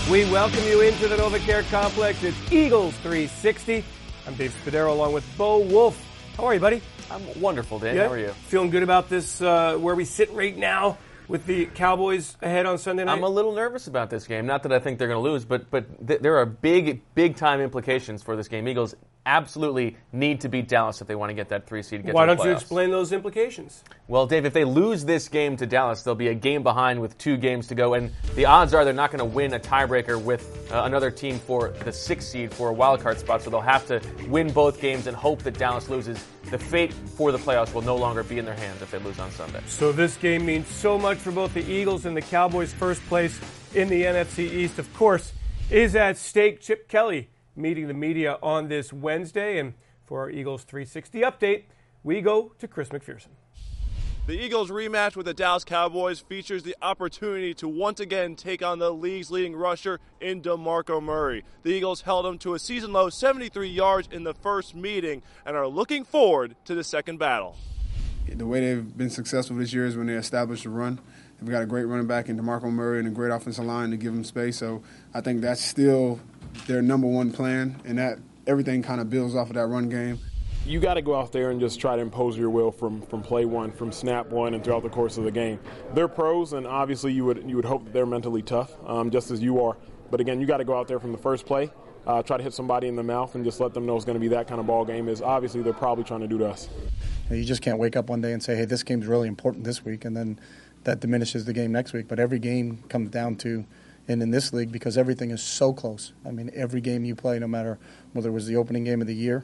We welcome you into the NovaCare Complex. It's Eagles 360. I'm Dave Spadaro along with Bo Wolf. How are you, buddy? I'm wonderful, Dave. Yeah? How are you? Feeling good about this, where we sit right now with the Cowboys ahead on Sunday night? I'm a little nervous about this game. Not that I think they're going to lose, but there are big time implications for this game. Eagles absolutely need to beat Dallas if they want to get that 3 seed. Why don't you explain those implications? Well, Dave, if they lose this game to Dallas, they'll be a game behind with 2 games to go, and the odds are they're not going to win a tiebreaker with another team for the 6th seed for a wild card spot, so they'll have to win both games and hope that Dallas loses. The fate for the playoffs will no longer be in their hands if they lose on Sunday. So this game means so much for both the Eagles and the Cowboys. First place in the NFC East, of course, is at stake. Chip Kelly meeting the media on this Wednesday. And for our Eagles 360 update, we go to Chris McPherson. The Eagles' rematch with the Dallas Cowboys features the opportunity to once again take on the league's leading rusher in DeMarco Murray. The Eagles held him to a season-low 73 yards in the first meeting and are looking forward to the second battle. The way they've been successful this year is when they establish a run. They've got a great running back in DeMarco Murray and a great offensive line to give them space. So I think that's still their number one plan, and that everything kind of builds off of that run game. You got to go out there and just try to impose your will from play one, from snap one, and throughout the course of the game. They're pros, and obviously you would hope that they're mentally tough, just as you are. But again, you got to go out there from the first play, try to hit somebody in the mouth, and just let them know it's going to be that kind of ball game. Is obviously they're probably trying to do to us. You just can't wake up one day and say, hey, this game's really important this week, and then that diminishes the game next week. But every game comes down to, and in this league, because everything is so close. I mean, every game you play, no matter whether it was the opening game of the year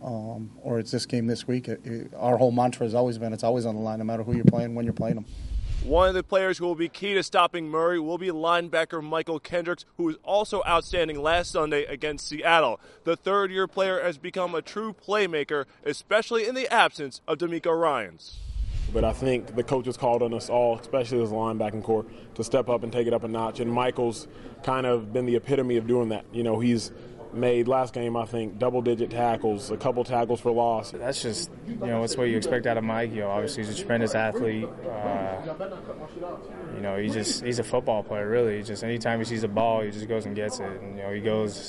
or it's this game this week, our whole mantra has always been it's always on the line, no matter who you're playing, when you're playing them. One of the players who will be key to stopping Murray will be linebacker Michael Kendricks, who was also outstanding last Sunday against Seattle. The third-year player has become a true playmaker, especially in the absence of D'Amico Ryans. But I think the coaches called on us all, especially as a linebacking core, to step up and take it up a notch. And Michael's kind of been the epitome of doing that. You know, he's made last game, I think, double-digit tackles, a couple tackles for loss. That's just, it's what you expect out of Mike. Obviously he's a tremendous athlete. He's a football player, really. Just anytime he sees a ball, he just goes and gets it. And, he goes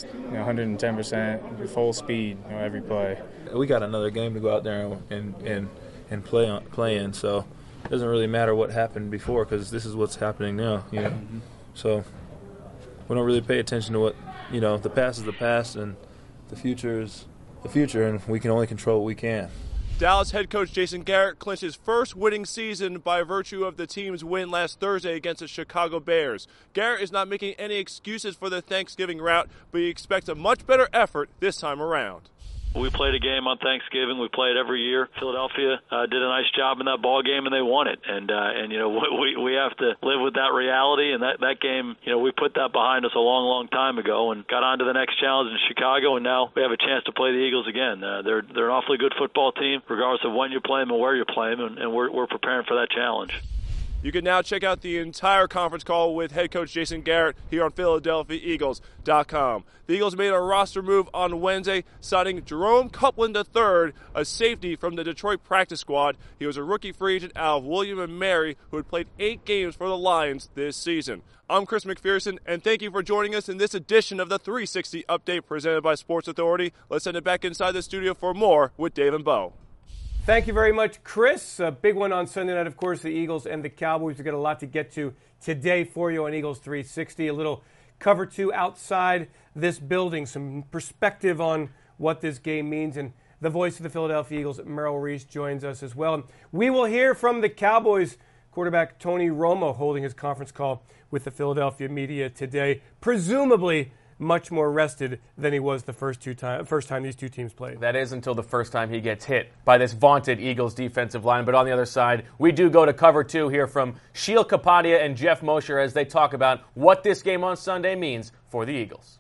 110%, full speed, every play. We got another game to go out there and play in, so it doesn't really matter what happened before because this is what's happening now, Mm-hmm. So we don't really pay attention to what, the past is the past and the future is the future, and we can only control what we can. Dallas head coach Jason Garrett clinched his first winning season by virtue of the team's win last Thursday against the Chicago Bears. Garrett is not making any excuses for the Thanksgiving route, but he expects a much better effort this time around. We played a game on Thanksgiving. We play it every year. Philadelphia did a nice job in that ball game, and they won it. And we have to live with that reality. And that game, we put that behind us a long time ago and got on to the next challenge in Chicago. And now we have a chance to play the Eagles again. They're an awfully good football team, regardless of when you play them and where you play them. And we're preparing for that challenge. You can now check out the entire conference call with head coach Jason Garrett here on PhiladelphiaEagles.com. The Eagles made a roster move on Wednesday, signing Jerome Copeland III, a safety from the Detroit practice squad. He was a rookie free agent out of William & Mary who had played 8 games for the Lions this season. I'm Chris McPherson, and thank you for joining us in this edition of the 360 Update presented by Sports Authority. Let's send it back inside the studio for more with Dave and Bo. Thank you very much, Chris. A big one on Sunday night, of course, the Eagles and the Cowboys. We've got a lot to get to today for you on Eagles 360. A little cover 2 outside this building, some perspective on what this game means. And the voice of the Philadelphia Eagles, Merrill Reese, joins us as well. And we will hear from the Cowboys quarterback Tony Romo holding his conference call with the Philadelphia media today, presumably much more rested than he was the first time these two teams played. That is until the first time he gets hit by this vaunted Eagles defensive line. But on the other side, we do go to cover 2 here from Sheil Kapadia and Jeff Mosher as they talk about what this game on Sunday means for the Eagles.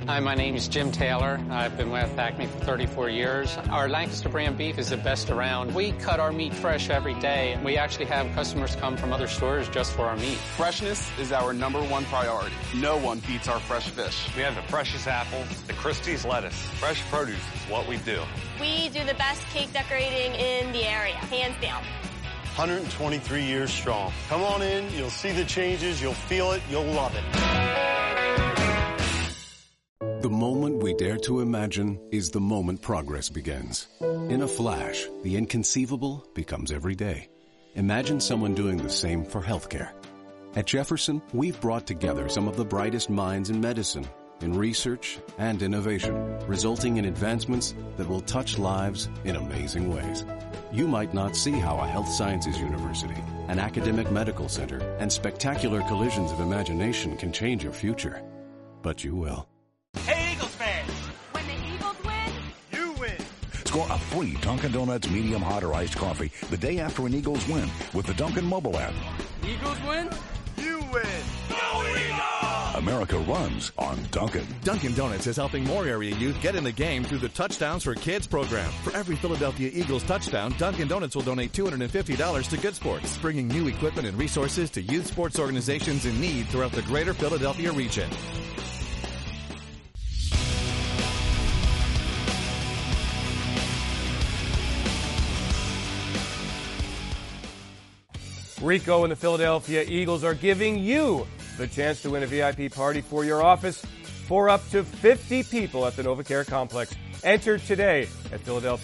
Hi, my name is Jim Taylor. I've been with Acme for 34 years. Our Lancaster brand beef is the best around. We cut our meat fresh every day. We actually have customers come from other stores just for our meat. Freshness is our #1 priority. No one beats our fresh fish. We have the freshest apples, the Christie's lettuce. Fresh produce is what we do. We do the best cake decorating in the area, hands down. 123 years strong. Come on in, you'll see the changes, you'll feel it, you'll love it. The moment we dare to imagine is the moment progress begins. In a flash, the inconceivable becomes every day. Imagine someone doing the same for healthcare. At Jefferson, we've brought together some of the brightest minds in medicine, in research, and innovation, resulting in advancements that will touch lives in amazing ways. You might not see how a health sciences university, an academic medical center, and spectacular collisions of imagination can change your future. But you will. Hey, Eagles fans! When the Eagles win, you win! Score a free Dunkin' Donuts medium hot or iced coffee the day after an Eagles win with the Dunkin' mobile app. Eagles win, you win! Go Eagles! America runs on Dunkin'. Dunkin' Donuts is helping more area youth get in the game through the Touchdowns for Kids program. For every Philadelphia Eagles touchdown, Dunkin' Donuts will donate $250 to Good Sports, bringing new equipment and resources to youth sports organizations in need throughout the greater Philadelphia region. Rico and the Philadelphia Eagles are giving you the chance to win a VIP party for your office for up to 50 people at the NovaCare Complex. Enter today at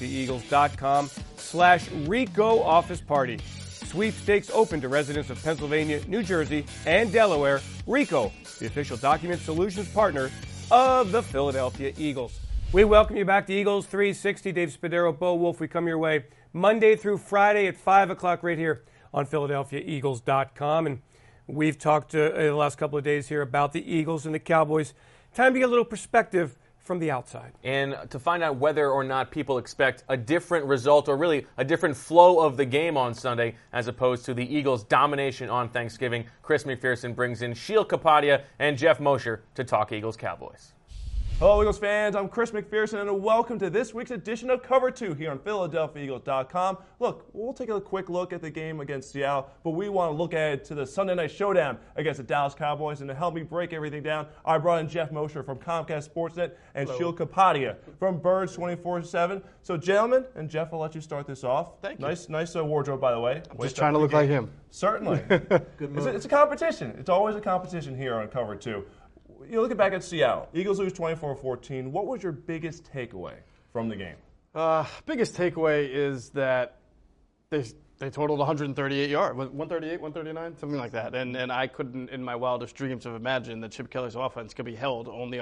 PhiladelphiaEagles.com/Rico Office Party. Sweepstakes open to residents of Pennsylvania, New Jersey, and Delaware. Rico, the official document solutions partner of the Philadelphia Eagles. We welcome you back to Eagles 360. Dave Spadaro, Bo Wolf. We come your way Monday through Friday at 5 o'clock right here on PhiladelphiaEagles.com. And we've talked the last couple of days here about the Eagles and the Cowboys. Time to get a little perspective from the outside. And to find out whether or not people expect a different result or really a different flow of the game on Sunday as opposed to the Eagles' domination on Thanksgiving, Chris McPherson brings in Sheil Kapadia and Jeff Mosher to talk Eagles-Cowboys. Hello, Eagles fans. I'm Chris McPherson, and welcome to this week's edition of Cover 2 here on PhiladelphiaEagles.com. Look, we'll take a quick look at the game against Seattle, but we want to look ahead to the Sunday night showdown against the Dallas Cowboys. And to help me break everything down, I brought in Jeff Mosher from Comcast Sportsnet and Sheil Kapadia from Birds 24/7. So, gentlemen, and Jeff, I'll let you start this off. Thank you. Nice wardrobe, by the way. I'm just trying to look like him. Certainly. It's a competition. It's always a competition here on Cover 2. You're looking back at Seattle. Eagles lose 24-14. What was your biggest takeaway from the game? Biggest takeaway is that they totaled 138 yards, 138, 139, something like that. And I couldn't, in my wildest dreams, have imagined that Chip Kelly's offense could be held only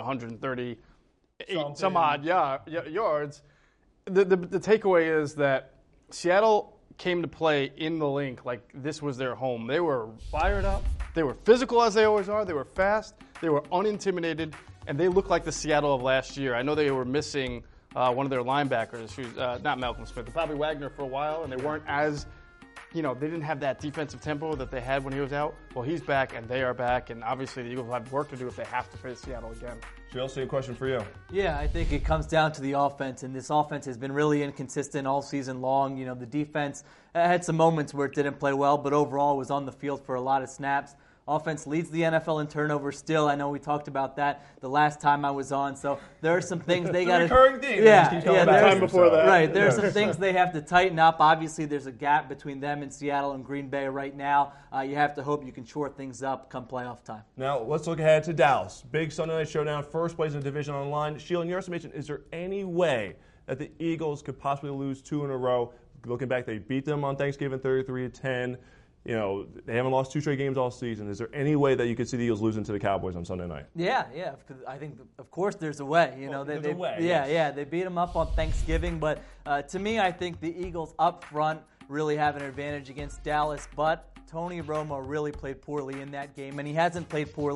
138 some odd yards. The takeaway is that Seattle came to play in the Link like this was their home. They were fired up. They were physical as they always are. They were fast. They were unintimidated, and they looked like the Seattle of last year. I know they were missing one of their linebackers, who's not Malcolm Smith, but Bobby Wagner for a while, and they weren't as, they didn't have that defensive tempo that they had when he was out. Well, he's back, and they are back, and obviously the Eagles will have work to do if they have to face Seattle again. Sheil, a question for you. Yeah, I think it comes down to the offense, and this offense has been really inconsistent all season long. The defense had some moments where it didn't play well, but overall was on the field for a lot of snaps. Offense leads the NFL in turnovers still. I know we talked about that the last time I was on. So there are some things they got to. Recurring theme. Time before that. Right. There are some things they have to tighten up. Obviously, there's a gap between them and Seattle and Green Bay right now. You have to hope you can shore things up come playoff time. Now let's look ahead to Dallas. Big Sunday night showdown. First place in the division on the line. Sheil, in your estimation, is there any way that the Eagles could possibly lose 2 in a row? Looking back, they beat them on Thanksgiving 33-10. They haven't lost 2 straight games all season. Is there any way that you could see the Eagles losing to the Cowboys on Sunday night? Yeah. I think, of course, there's a way. There's a way. Yeah. They beat them up on Thanksgiving, but to me, I think the Eagles up front really have an advantage against Dallas. But Tony Romo really played poorly in that game, and he hasn't played poorly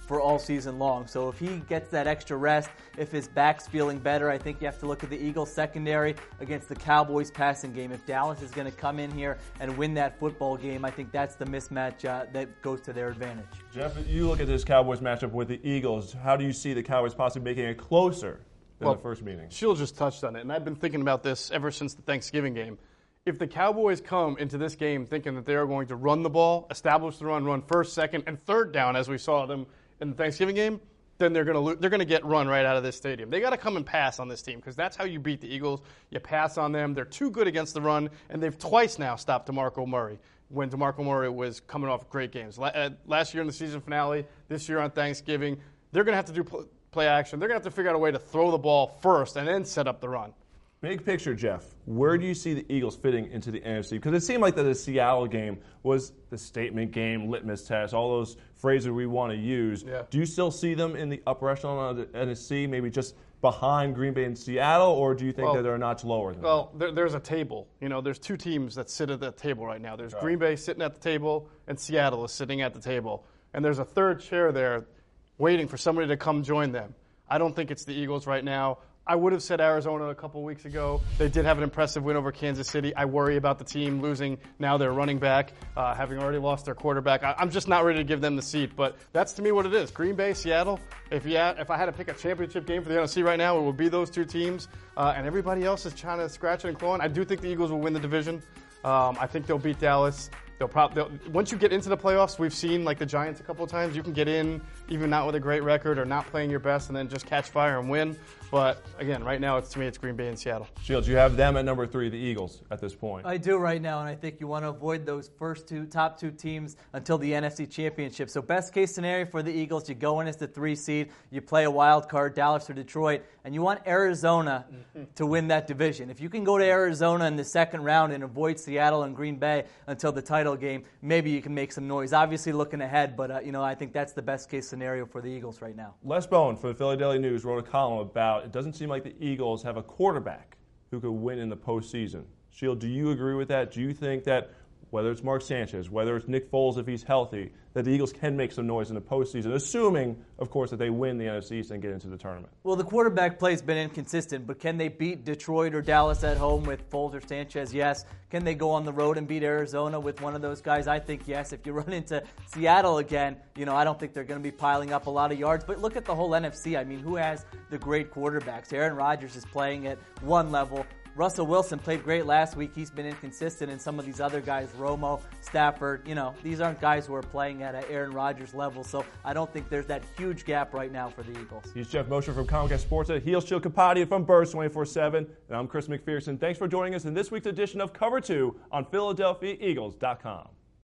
for all season long. So if he gets that extra rest, if his back's feeling better, I think you have to look at the Eagles secondary against the Cowboys passing game. If Dallas is going to come in here and win that football game, I think that's the mismatch that goes to their advantage. Jeff, you look at this Cowboys matchup with the Eagles. How do you see the Cowboys possibly making it closer than the first meeting? Shield just touched on it, and I've been thinking about this ever since the Thanksgiving game. If the Cowboys come into this game thinking that they are going to run the ball, establish the run first, second, and third down, as we saw them in the Thanksgiving game, then they're going to get run right out of this stadium. They got to come and pass on this team because that's how you beat the Eagles. You pass on them. They're too good against the run, and they've twice now stopped DeMarco Murray when DeMarco Murray was coming off great games. Last year in the season finale, this year on Thanksgiving, they're going to have to do play action. They're going to have to figure out a way to throw the ball first and then set up the run. Big picture, Jeff, where do you see the Eagles fitting into the NFC? Because it seemed like that the Seattle game was the statement game, litmus test, all those phrases we want to use. Yeah. Do you still see them in the upper echelon of the NFC, maybe just behind Green Bay and Seattle, or do you think that they're a notch lower than that? There's a table. There's two teams that sit at that table right now. There's Green Bay sitting at the table, and Seattle is sitting at the table. And there's a third chair there waiting for somebody to come join them. I don't think it's the Eagles right now. I would have said Arizona a couple weeks ago. They did have an impressive win over Kansas City. I worry about the team losing now their running back, having already lost their quarterback. I'm just not ready to give them the seat, but that's to me what it is. Green Bay, Seattle, if I had to pick a championship game for the NFC right now, it would be those two teams, and everybody else is trying to scratch it and claw. I do think the Eagles will win the division. I think they'll beat Dallas. Once you get into the playoffs, we've seen like the Giants a couple of times. You can get in even not with a great record or not playing your best and then just catch fire and win. But again, right now, to me, it's Green Bay and Seattle. Shields, you have them at number 3, the Eagles, at this point. I do right now, and I think you want to avoid those top two teams until the NFC Championship. So best case scenario for the Eagles, you go in as the 3 seed, you play a wild card, Dallas or Detroit, and you want Arizona to win that division. If you can go to Arizona in the second round and avoid Seattle and Green Bay until the title game, maybe you can make some noise. Obviously looking ahead, but I think that's the best case scenario for the Eagles right now. Les Bowen for the Philadelphia News wrote a column about it doesn't seem like the Eagles have a quarterback who could win in the postseason. Shield, do you agree with that? Do you think that whether it's Mark Sanchez, whether it's Nick Foles if he's healthy, that the Eagles can make some noise in the postseason, assuming, of course, that they win the NFC East and get into the tournament? Well, the quarterback play has been inconsistent, but can they beat Detroit or Dallas at home with Foles or Sanchez? Yes. Can they go on the road and beat Arizona with one of those guys? I think yes. If you run into Seattle again, I don't think they're going to be piling up a lot of yards. But look at the whole NFC. I mean, who has the great quarterbacks? Aaron Rodgers is playing at one level. Russell Wilson played great last week. He's been inconsistent, and some of these other guys, Romo, Stafford, these aren't guys who are playing at an Aaron Rodgers level, so I don't think there's that huge gap right now for the Eagles. He's Jeff Mosher from Comcast Sportsnet, Heel Shield Kapadia from Birds 24/7, and I'm Chris McPherson. Thanks for joining us in this week's edition of Cover 2 on PhiladelphiaEagles.com.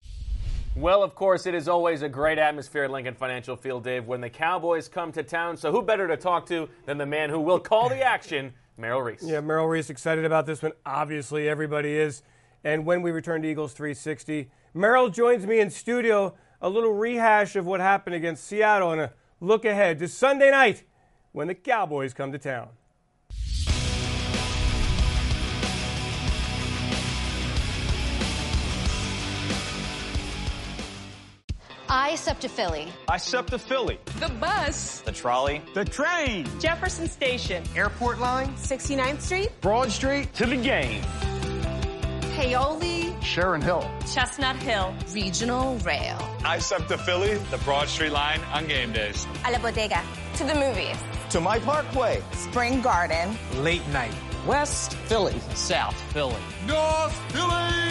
Well, of course, it is always a great atmosphere at Lincoln Financial Field, Dave, when the Cowboys come to town, so who better to talk to than the man who will call the action, Merrill Reese. Yeah, Merrill Reese excited about this one. Obviously, everybody is. And when we return to Eagles 360, Merrill joins me in studio, a little rehash of what happened against Seattle and a look ahead to Sunday night when the Cowboys come to town. I SUP to Philly. I SUP to Philly. The bus. The trolley. The train. Jefferson Station. Airport line. 69th Street. Broad Street. To the game. Paoli. Sharon Hill. Chestnut Hill. Regional Rail. I SUP to Philly. The Broad Street line on game days. A la Bodega. To the movies. To my Parkway. Spring Garden. Late night. West Philly. South Philly. North Philly.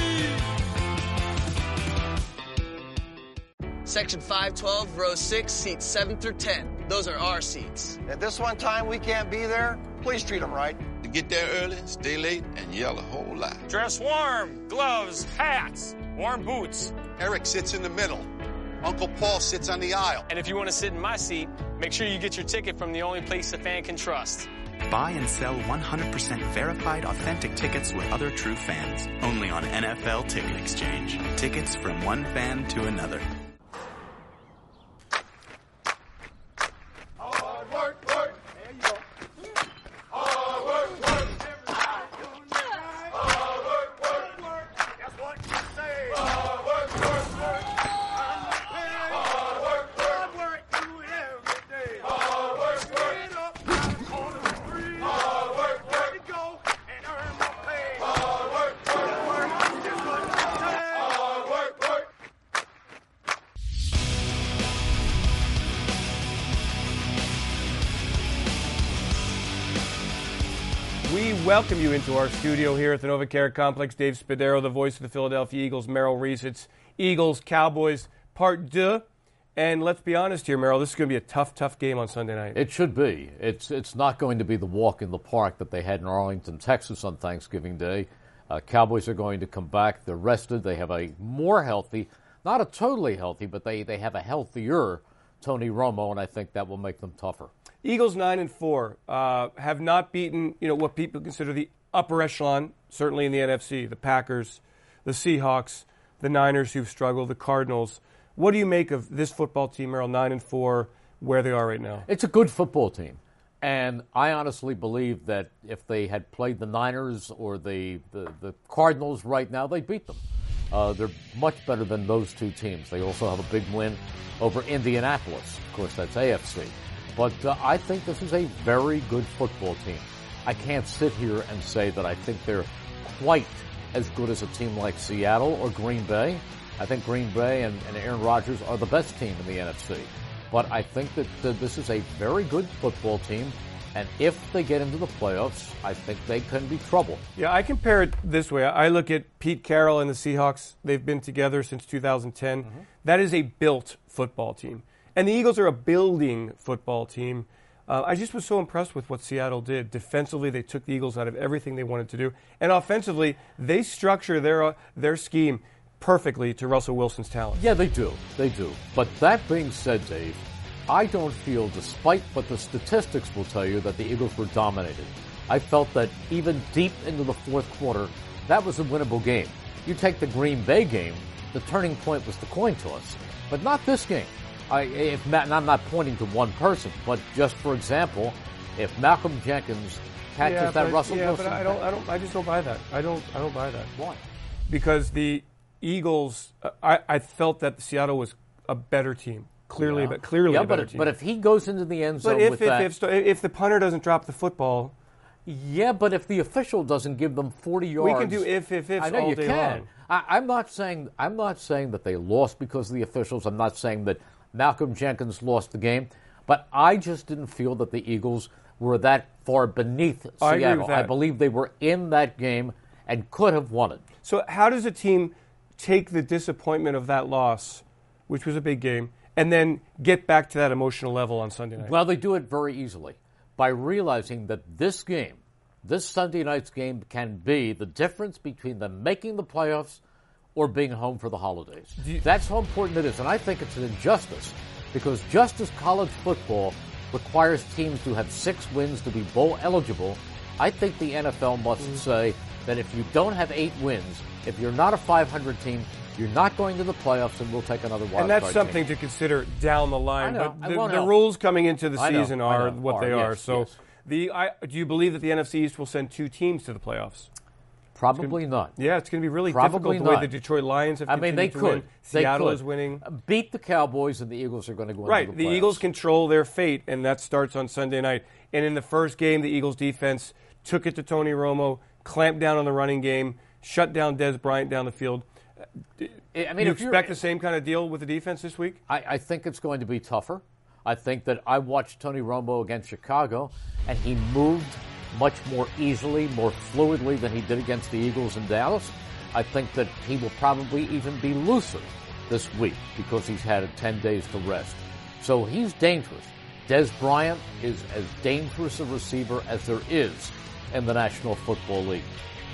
Section 512, row 6, seats 7 through 10. Those are our seats. At this one time we can't be there, please treat them right. To get there early, stay late, and yell a whole lot. Dress warm. Gloves, hats, warm boots. Eric sits in the middle. Uncle Paul sits on the aisle. And if you want to sit in my seat, make sure you get your ticket from the only place a fan can trust. Buy and sell 100% verified authentic tickets with other true fans. Only on NFL Ticket Exchange. Tickets from one fan to another. welcome you into our studio here at the NovaCare Complex. Dave Spadaro, the voice of the Philadelphia Eagles, Merrill Reese. It's Eagles, Cowboys, part deux. And let's be honest here, Merrill, this is going to be a tough game on Sunday night. It should be. It's not going to be the walk in the park that they had in Arlington, Texas on Thanksgiving Day. Cowboys are going to come back. They're rested. They have a more healthy, not a totally healthy, but they have a healthier Tony Romo, and I think that will make them tougher. Eagles 9-4 have not beaten, what people consider the upper echelon, certainly in the NFC, the Packers, the Seahawks, the Niners who've struggled, the Cardinals. What do you make of this football team, Merrill, 9-4, where they are right now? It's a good football team. And I honestly believe that if they had played the Niners or the Cardinals right now, they'd beat them. They're much better than those two teams. They also have a big win over Indianapolis. Of course, that's AFC. But I think this is a very good football team. I can't sit here and say that I think they're quite as good as a team like Seattle or Green Bay. I think Green Bay and Aaron Rodgers are the best team in the NFC. But I think that this is a very good football team, and if they get into the playoffs, I think they can be trouble. Yeah, I compare it this way. I look at Pete Carroll and the Seahawks. They've been together since 2010. Mm-hmm. That is a built football team. And the Eagles are a building football team. I just was so impressed with what Seattle did. Defensively, they took the Eagles out of everything they wanted to do. And offensively, they structure their scheme perfectly to Russell Wilson's talent. Yeah, they do. They do. But that being said, Dave, I don't feel, despite what the statistics will tell you, that the Eagles were dominated. I felt that even deep into the fourth quarter, that was a winnable game. You take the Green Bay game, the turning point was the coin toss. But not this game. And I'm not pointing to one person, but just for example, if Malcolm Jenkins catches Russell Wilson, but I just don't buy that. I don't buy that. Why? Because the Eagles, I felt that Seattle was a better team. Clearly a better team. But if he goes into the end zone if the punter doesn't drop the football. Yeah, but if the official doesn't give them 40 yards. We can do ifs I know all you day can. long. I'm not saying that they lost because of the officials. I'm not saying that Malcolm Jenkins lost the game. But I just didn't feel that the Eagles were that far beneath Seattle. I agree with that. I believe they were in that game and could have won it. So how does a team take the disappointment of that loss, which was a big game, and then get back to that emotional level on Sunday night? Well, they do it very easily by realizing that this game, this Sunday night's game, can be the difference between them making the playoffs or being home for the holidays. That's how important it is, and I think it's an injustice because just as college football requires teams to have 6 wins to be bowl eligible, I think the NFL must say that if you don't have 8 wins, if you're not a 500 team, you're not going to the playoffs, and we'll take another wild card. And that's something to consider down the line. I know. But the rules coming into the season are what they are. Yes, so, yes. Do you believe that the NFC East will send 2 teams to the playoffs? Probably not. Yeah, it's going to be really difficult the way the Detroit Lions have continued to win. Seattle is winning. Beat the Cowboys, and the Eagles are going to go into the playoffs. The Eagles control their fate, and that starts on Sunday night. And in the first game, the Eagles defense took it to Tony Romo, clamped down on the running game, shut down Dez Bryant down the field. Do you expect the same kind of deal with the defense this week? I think it's going to be tougher. I think that I watched Tony Romo against Chicago, and he moved much more easily, more fluidly than he did against the Eagles in Dallas. I think that he will probably even be looser this week because he's had 10 days to rest. So he's dangerous. Dez Bryant is as dangerous a receiver as there is in the National Football League.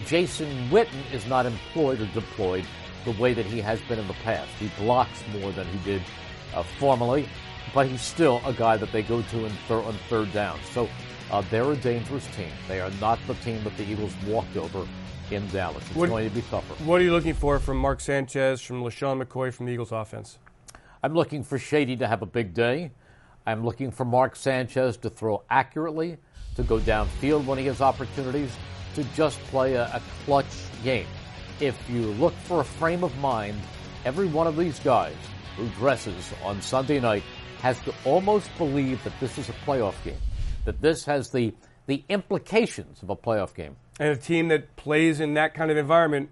Jason Witten is not employed or deployed the way that he has been in the past. He blocks more than he did formerly, but he's still a guy that they go to on third down. So they're a dangerous team. They are not the team that the Eagles walked over in Dallas. It's going to be tougher. What are you looking for from Mark Sanchez, from LaShawn McCoy, from the Eagles offense? I'm looking for Shady to have a big day. I'm looking for Mark Sanchez to throw accurately, to go downfield when he has opportunities, to just play a clutch game. If you look for a frame of mind, every one of these guys who dresses on Sunday night has to almost believe that this is a playoff game, that this has the implications of a playoff game. And a team that plays in that kind of environment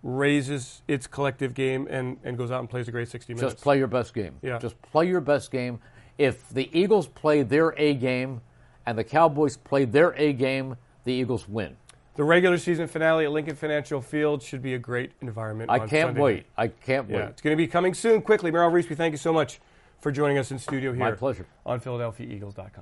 raises its collective game and goes out and plays a great 60 minutes. Just play your best game. Yeah. Just play your best game. If the Eagles play their A game and the Cowboys play their A game, the Eagles win. the regular season finale at Lincoln Financial Field should be a great environment. I on can't Sunday wait. night. I can't wait. It's going to be coming soon. Quickly, Merrill Reese, we thank you so much for joining us in studio here. My pleasure. On PhiladelphiaEagles.com.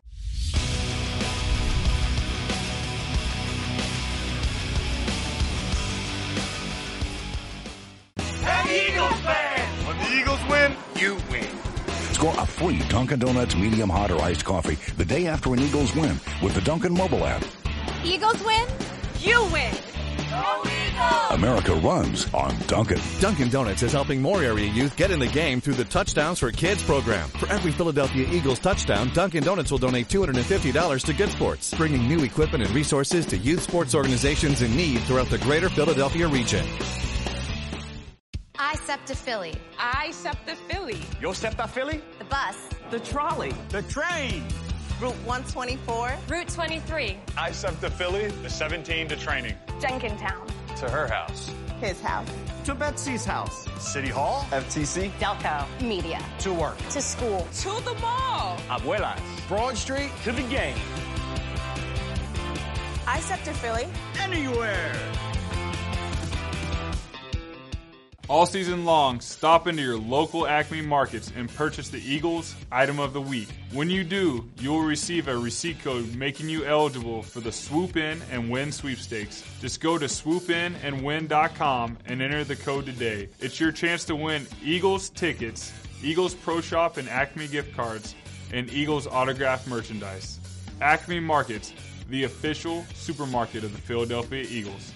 Hey, Eagles fans! When the Eagles win, you win. Score a free Dunkin' Donuts medium hot or iced coffee the day after an Eagles win with the Dunkin' mobile app. Eagles win, you win. Go Eagles! America runs on Dunkin'. Dunkin' Donuts is helping more area youth get in the game through the Touchdowns for Kids program. For every Philadelphia Eagles touchdown, Dunkin' Donuts will donate $250 to Good Sports, bringing new equipment and resources to youth sports organizations in need throughout the greater Philadelphia region. I SEPTA Philly. I SEPTA Philly. Yo SEPTA Philly? The bus. The trolley. The train. Route 124. Route 23. I SEPTA Philly, the 17 to training. Jenkintown. To her house. His house. To Betsy's house. City Hall. FTC. Delco. Media. To work. To school. To the mall. Abuelas. Broad Street. To the game. I SEPTA Philly. Anywhere. All season long, stop into your local Acme markets and purchase the Eagles Item of the Week. When you do, you will receive a receipt code making you eligible for the Swoop In and Win sweepstakes. Just go to swoopinandwin.com and enter the code today. It's your chance to win Eagles tickets, Eagles Pro Shop and Acme gift cards, and Eagles autographed merchandise. Acme Markets, the official supermarket of the Philadelphia Eagles.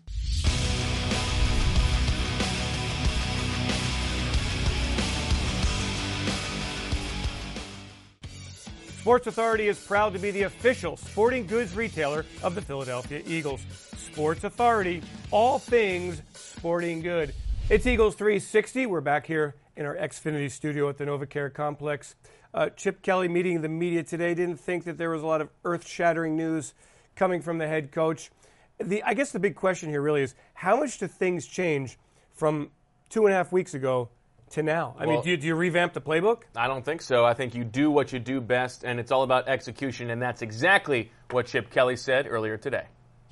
Sports Authority is proud to be the official sporting goods retailer of the Philadelphia Eagles. Sports Authority, all things sporting good. It's Eagles 360. We're back here in our Xfinity studio at the NovaCare Complex. Chip Kelly meeting the media today. Didn't think that there was a lot of earth-shattering news coming from the head coach. I guess the big question here really is, how much do things change from 2.5 weeks ago to now? I mean, do you revamp the playbook? I don't think so. I think you do what you do best, and it's all about execution, and that's exactly what Chip Kelly said earlier today.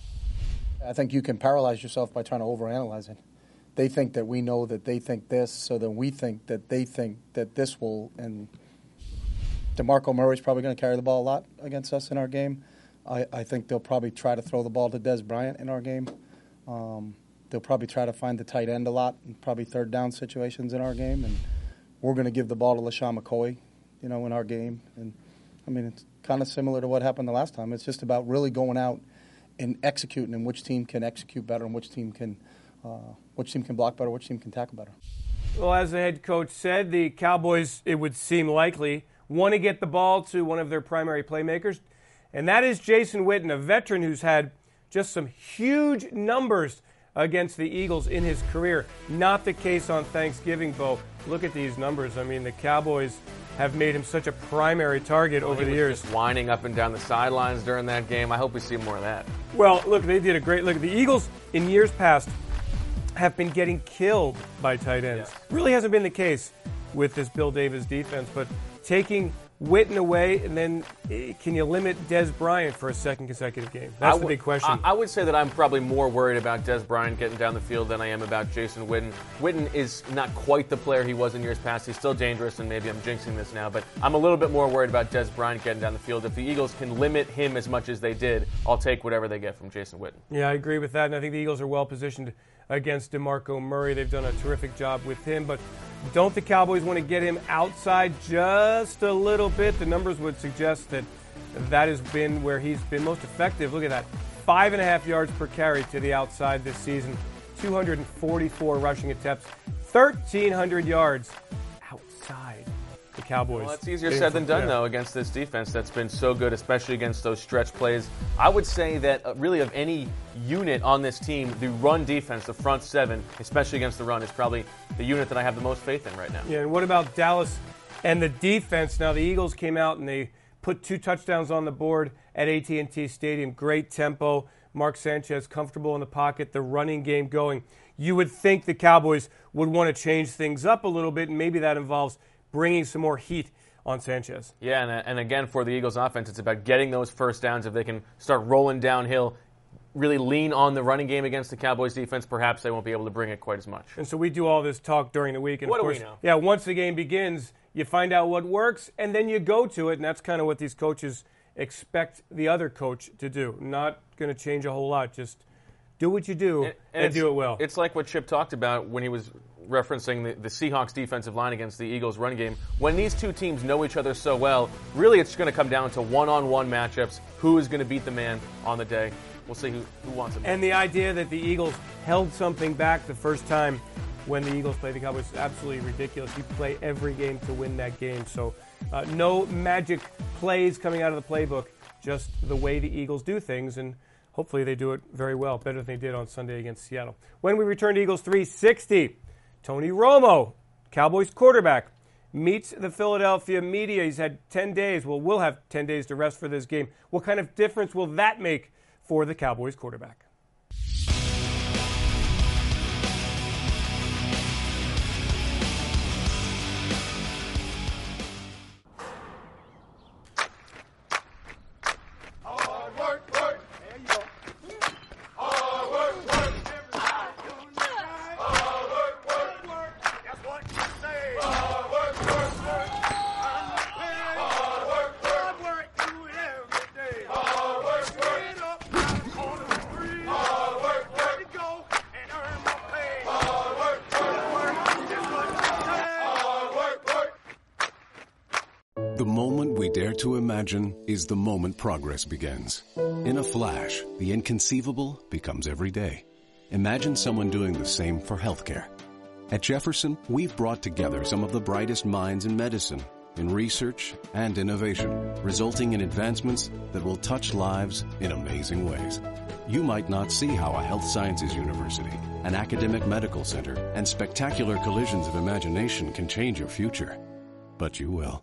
I think you can paralyze yourself by trying to overanalyze it. They think that we know that they think this, so then we think that they think that this will. And DeMarco Murray's probably going to carry the ball a lot against us in our game. I think they'll probably try to throw the ball to Dez Bryant in our game. They'll probably try to find the tight end a lot, and probably third down situations in our game. And we're going to give the ball to LaShawn McCoy, in our game. And, I mean, it's kind of similar to what happened the last time. It's just about really going out and executing, and which team can execute better and which team can block better, which team can tackle better. Well, as the head coach said, the Cowboys, it would seem likely, want to get the ball to one of their primary playmakers, and that is Jason Witten, a veteran who's had just some huge numbers against the Eagles in his career. Not the case on Thanksgiving, Bo. Look at these numbers. I mean, the Cowboys have made him such a primary target over the years. Just whining up and down the sidelines during that game. I hope we see more of that. Well, look, they did a great look. The Eagles, in years past, have been getting killed by tight ends. Yes. Really hasn't been the case with this Bill Davis defense, but taking Witten away, and then can you limit Dez Bryant for a second consecutive game? That's the big question. I would say that I'm probably more worried about Dez Bryant getting down the field than I am about Jason Witten. Witten is not quite the player he was in years past. He's still dangerous, and maybe I'm jinxing this now, but I'm a little bit more worried about Dez Bryant getting down the field. If the Eagles can limit him as much as they did, I'll take whatever they get from Jason Witten. Yeah, I agree with that, and I think the Eagles are well positioned against DeMarco Murray. They've done a terrific job with him, but don't the Cowboys want to get him outside just a little bit? The numbers would suggest that has been where he's been most effective. Look at that, 5.5 yards per carry to the outside this season, 244 rushing attempts, 1,300 yards outside the Cowboys. Well, it's easier said than done, though, against this defense that's been so good, especially against those stretch plays. I would say that really of any unit on this team, the run defense, the front seven, especially against the run, is probably the unit that I have the most faith in right now. Yeah, and what about Dallas and the defense? Now, the Eagles came out and they put 2 touchdowns on the board at AT&T Stadium. Great tempo. Mark Sanchez comfortable in the pocket, the running game going. You would think the Cowboys would want to change things up a little bit, and maybe that involves bringing some more heat on Sanchez. Yeah, and again, for the Eagles offense, it's about getting those first downs. If they can start rolling downhill, really lean on the running game against the Cowboys defense, perhaps they won't be able to bring it quite as much. And so we do all this talk during the week. And What of do course, we know? Yeah, once the game begins, you find out what works, and then you go to it, and that's kind of what these coaches expect the other coach to do. Not going to change a whole lot. Just do what you do and do it well. It's like what Chip talked about when he was referencing the Seahawks defensive line against the Eagles run game. When these two teams know each other so well, really it's going to come down to one-on-one matchups. Who is going to beat the man on the day? We'll see who wants it. And the idea that the Eagles held something back the first time when the Eagles played the Cowboys is absolutely ridiculous. You play every game to win that game. So no magic plays coming out of the playbook, just the way the Eagles do things, and hopefully they do it very well, better than they did on Sunday against Seattle. When we return to Eagles 360, Tony Romo, Cowboys quarterback, meets the Philadelphia media. He's had 10 days. Well, we'll have 10 days to rest for this game. What kind of difference will that make for the Cowboys quarterback? The moment we dare to imagine is the moment progress begins. In a flash, the inconceivable becomes every day. Imagine someone doing the same for healthcare. At Jefferson, we've brought together some of the brightest minds in medicine, in research, and innovation, resulting in advancements that will touch lives in amazing ways. You might not see how a health sciences university, an academic medical center, and spectacular collisions of imagination can change your future. But you will.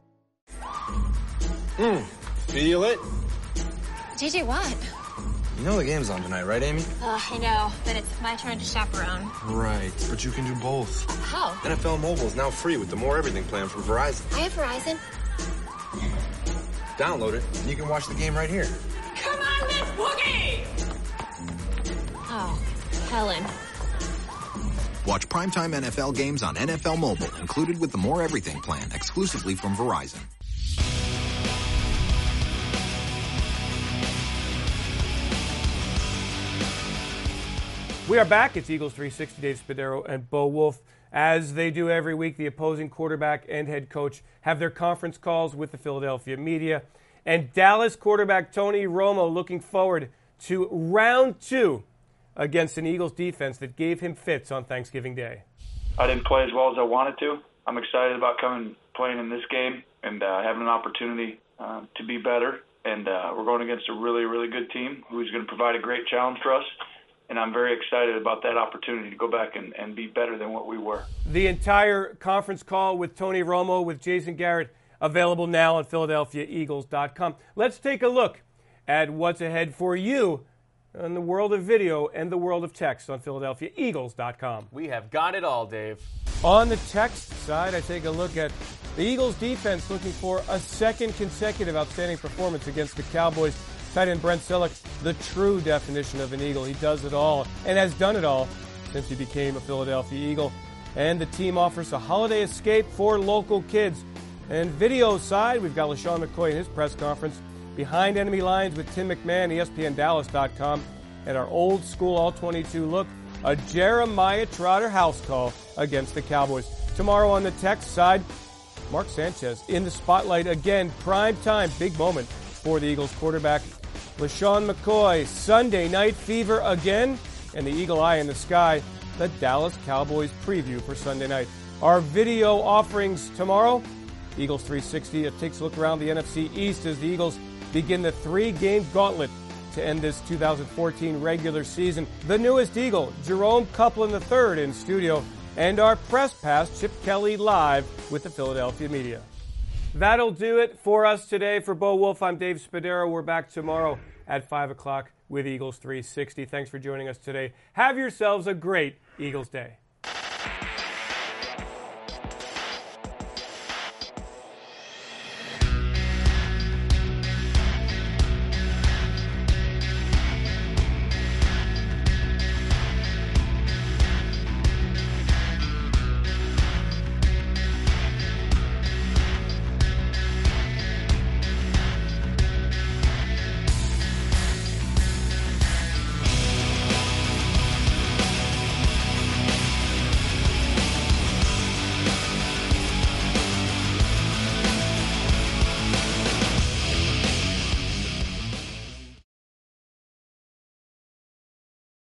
Feel it? JJ, what? You know the game's on tonight, right, Amy? I know, but it's my turn to chaperone. Right, but you can do both. How? NFL Mobile is now free with the More Everything plan from Verizon. I have Verizon. Download it, and you can watch the game right here. Come on, Miss Boogie! Oh, Helen. Watch primetime NFL games on NFL Mobile, included with the More Everything plan, exclusively from Verizon. We are back. It's Eagles 360, Dave Spadaro and Bo Wolf. As they do every week, the opposing quarterback and head coach have their conference calls with the Philadelphia media. And Dallas quarterback Tony Romo looking forward to round 2 against an Eagles defense that gave him fits on Thanksgiving Day. I didn't play as well as I wanted to. I'm excited about playing in this game and having an opportunity to be better. And we're going against a really, really good team who's going to provide a great challenge for us. And I'm very excited about that opportunity to go back and be better than what we were. The entire conference call with Tony Romo, with Jason Garrett, available now on PhiladelphiaEagles.com. Let's take a look at what's ahead for you in the world of video and the world of text on PhiladelphiaEagles.com. We have got it all, Dave. On the text side, I take a look at the Eagles defense looking for a second consecutive outstanding performance against the Cowboys. Tight end Brent Selleck, the true definition of an Eagle. He does it all and has done it all since he became a Philadelphia Eagle. And the team offers a holiday escape for local kids. And video side, we've got LaShawn McCoy in his press conference. Behind enemy lines with Tim McMahon, ESPNDallas.com. And our old school all-22 look, a Jeremiah Trotter house call against the Cowboys. Tomorrow on the text side, Mark Sanchez in the spotlight again. Prime time, big moment for the Eagles quarterback. LaShawn McCoy, Sunday Night Fever again, and the eagle eye in the sky, the Dallas Cowboys preview for Sunday night. Our video offerings tomorrow, Eagles 360, it takes a look around the NFC East as the Eagles begin the 3-game gauntlet to end this 2014 regular season. The newest Eagle, Jerome Copeland III in studio, and our press pass, Chip Kelly live with the Philadelphia media. That'll do it for us today. For Bo Wolf, I'm Dave Spadaro. We're back tomorrow at 5 o'clock with Eagles 360. Thanks for joining us today. Have yourselves a great Eagles day.